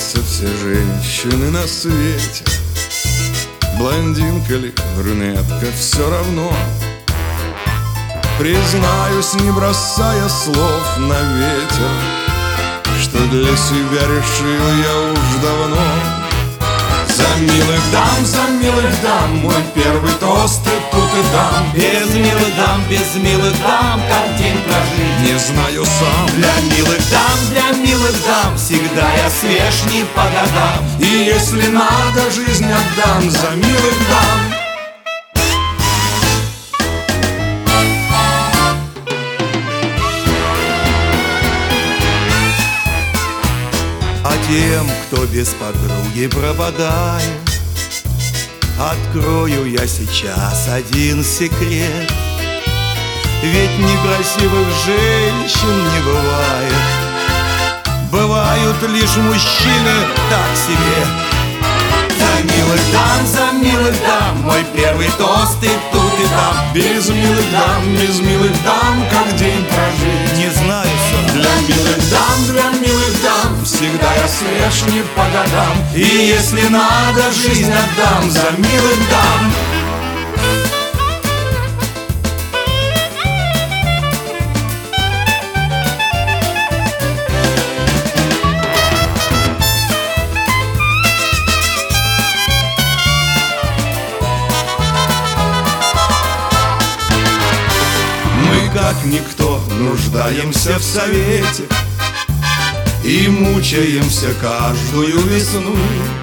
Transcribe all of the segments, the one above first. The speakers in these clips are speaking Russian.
нравятся все женщины на свете. Блондинка ли, брюнетка, все равно. Признаюсь, не бросая слов на ветер, что для себя решил я уж давно. За милых дам, мой первый тост и тут и там. Без милых дам, как день прожить Не знаю сам. для милых дам, всегда я свеж не по годам. И если надо, жизнь отдам за милых дам. А тем, кто без подруги пропадает, открою я сейчас один секрет. Ведь некрасивых женщин не бывает, бывают лишь мужчины так себе. За милых дам, мой первый тост и тут и там. Без милых дам, как день прожить Не знаю сам. Для милых дам, всегда я свеж не по годам. И если надо, жизнь отдам за милых дам. Как никто нуждаемся в совете и мучаемся каждую весну.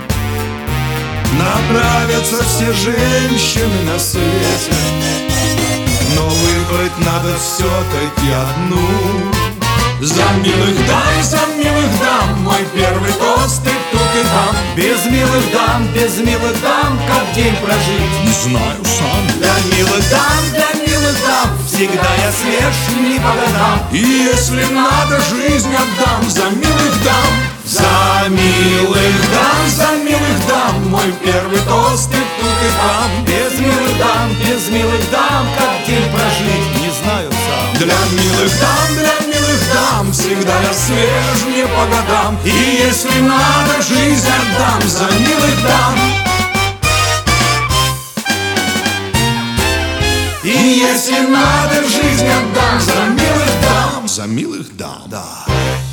Нравятся все женщины на свете, но выбрать надо все-таки одну. За милых дам, мой первый тост и тут и там. Без милых дам, как день прожить Не знаю сам. для милых дам, всегда я свеж не по годам. И если надо, жизнь отдам за милых дам. За милых дам, мой первый тост и тут и там. без милых дам, как день прожить не знаю сам. Для милых дам, всегда я свеж не по годам. И если надо, жизнь отдам за милых дам. И если надо, жизнь отдам за милых дам. За милых дам. Да.